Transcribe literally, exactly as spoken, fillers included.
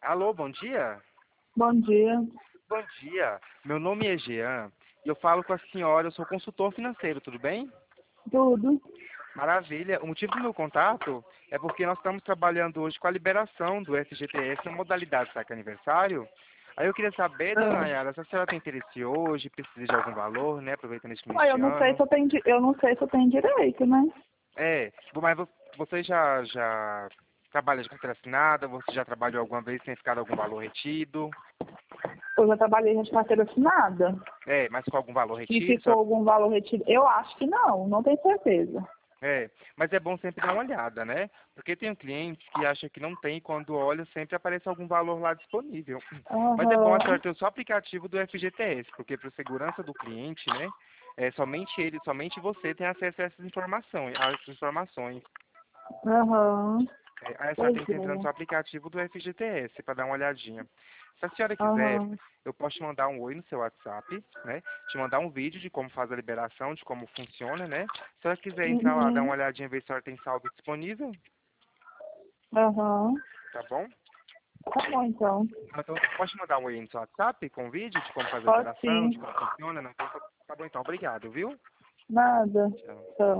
Alô, bom dia? Bom dia. Bom dia, meu nome é Jean e eu falo com a senhora, eu sou consultor financeiro, tudo bem? Tudo? Maravilha, o motivo do meu contato é porque nós estamos trabalhando hoje com a liberação do F G T S na modalidade saque aniversário. Aí eu queria saber, dona Ah. Nayara, se a senhora tem interesse hoje, precisa de algum valor, né, aproveitando este começo Ah, eu de não sei ano. se eu tenho, di- eu não sei se eu tenho direito, né? É, mas vo- você já, já trabalha de carteira assinada, você já trabalhou alguma vez sem ficar algum valor retido? Eu já trabalhei de carteira assinada. É, mas com algum valor E retido? ficou algum valor retido? Eu acho que não, não tenho certeza. É, mas é bom sempre dar uma olhada, né? Porque tem clientes que acham que não tem, quando olha sempre aparece algum valor lá disponível. Mas é bom a senhora Aham. ter o só aplicativo do F G T S, porque para segurança do cliente, né? É, somente ele, somente você tem acesso a essas informações, a essas informações. Aham. É, aí a senhora Pois tem que entrar no seu é. aplicativo do F G T S para dar uma olhadinha. Se a senhora quiser, Aham. eu posso te mandar um oi no seu WhatsApp, né? Te mandar um vídeo de como faz a liberação, de como funciona, né? Se a senhora quiser entrar lá, dar uma Uhum. olhadinha, ver se a senhora tem saldo disponível, Aham. tá bom? Tá bom, então. Então, pode te mandar um oi no seu WhatsApp com vídeo de como faz a Pode liberação, sim. de como funciona, né? Então, tá tá bom então, obrigado, viu? Nada. Tchau. Tá.